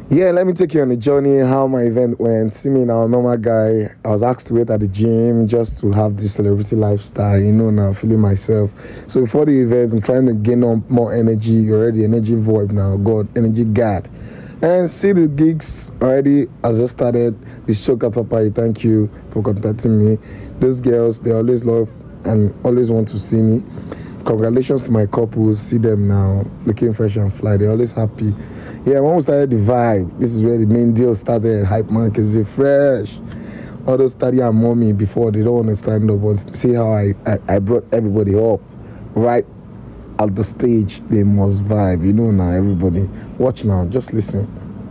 Yeah, let me take you on a journey how my event went. See me now, normal guy. I was asked to wait at the gym just to have this celebrity lifestyle, now feeling myself. So before the event, I'm trying to gain on more energy. Already energy void now. God, energy God. And see the gigs already. I just started this show after party. Thank you for contacting me. Those girls, they always love and always want to see me. Congratulations to my couples. See them now looking fresh and fly. They're always happy. Yeah, when we started the vibe, this is where the main deal started. Hype man, because they're fresh. All those study and mommy before, they don't want to stand up, but see how I brought everybody up right at the stage. They must vibe, now everybody. Watch now, just listen.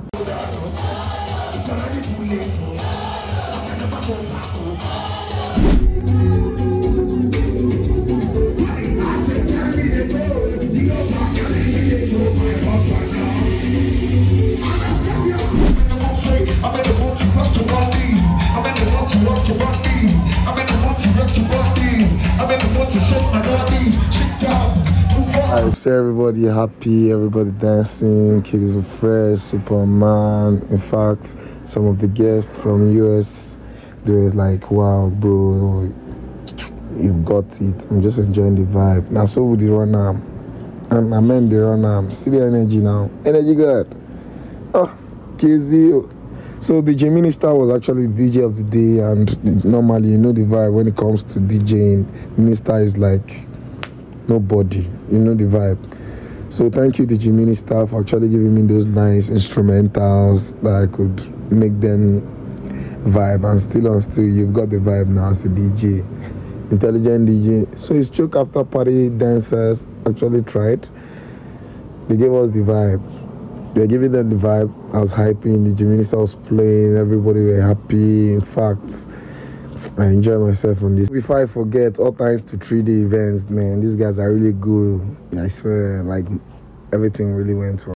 I see everybody happy, everybody dancing, kids were fresh, Superman. In fact, some of the guests from US, they were like, wow, bro, you've got it. I'm just enjoying the vibe. Now, so with the run arm. And I meant the run arm. See the energy now. Energy good. Oh, KZ. So the J Minister was actually the DJ of the day, and normally the vibe when it comes to DJing. Minister is like nobody, the vibe. So thank you to J Minister for actually giving me those nice instrumentals that I could make them vibe, and still you've got the vibe now as a DJ, intelligent DJ. So it's Choke After Party dancers actually tried. They gave us the vibe. They're giving them the vibe. I was hyping, the J Minister was playing, everybody were happy. In fact, I enjoy myself on this. Before I forget, all thanks to 3D events, man. These guys are really good. I swear, like, everything really went well.